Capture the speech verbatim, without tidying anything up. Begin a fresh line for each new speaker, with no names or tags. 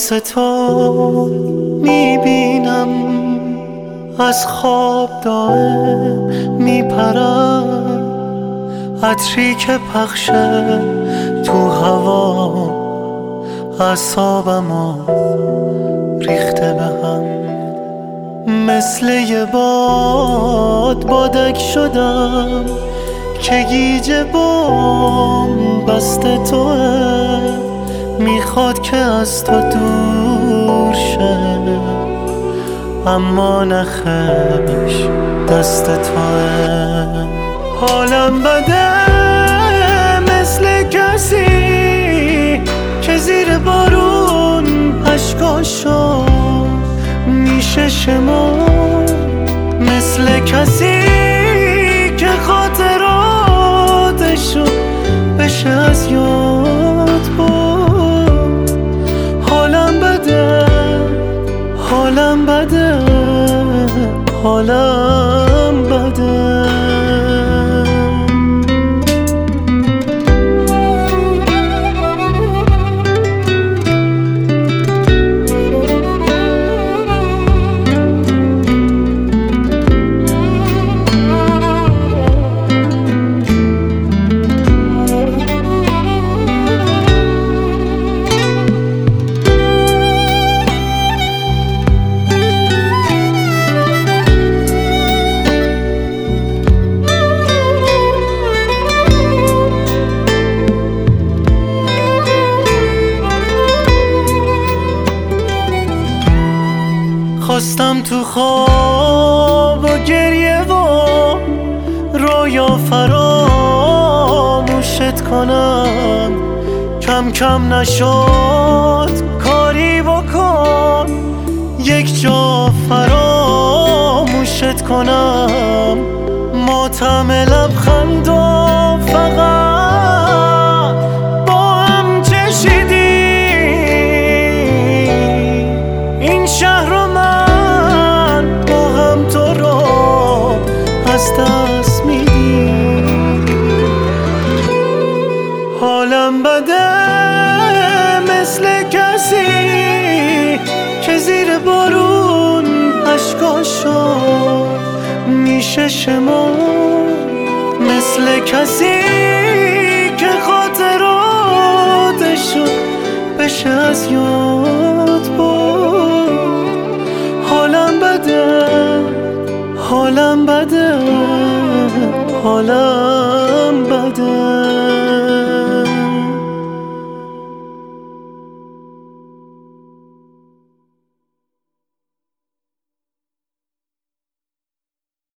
واسه تو میبینم از خواب دائم میپرم، عطری که پخشه تو هوا اعصابمو ریخته به هم. مثل یه باد بادک شدم که گیج بام بسته توه، میخواد که از تو دور شه اما نخش دست توه. حالم بده مثل کسی که زیر بارون اشکاشو میشه شمرد، مثل کسی که خاطراتشو بشه از یاد برد. حالم بده حالم بده حالم بده. خواستم تو خواب و گریه و رویا فراموشت کنم، کم کم نشد کاری بکن یک جا فراموشت کنم. ماتم لبخند و فقط با هم چشیدیم این شهر رو من با هم تو رو از دست میدیم. حالم بده مثل کسی که زیر بارون اشکاشو میشه شمرد، مثل کسی که خاطراتشو بشه از یاد برد. حالم بده حالم بده حالم